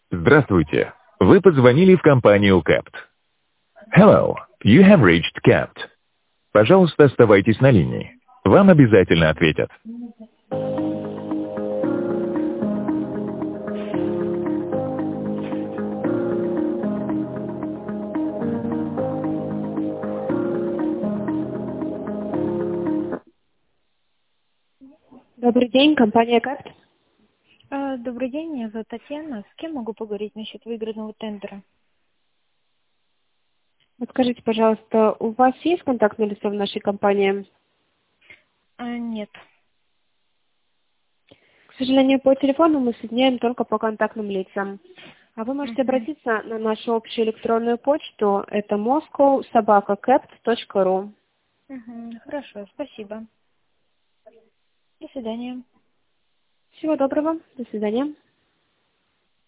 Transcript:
Здравствуйте. Вы позвонили в компанию CAPT. Hello. You have reached CAPT. Пожалуйста, оставайтесь на линии. Вам обязательно ответят. Добрый день, компания «Капт». Добрый день, меня зовут Татьяна. С кем могу поговорить насчет выигранного тендера? Скажите, пожалуйста, у вас есть контактное лицо в нашей компании? Нет. К сожалению, по телефону мы соединяем только по контактным лицам. А вы можете Мгм. обратиться на нашу общую электронную почту. Это moscow@capt.ru. Хорошо, спасибо. До свидания. Всего доброго. До свидания.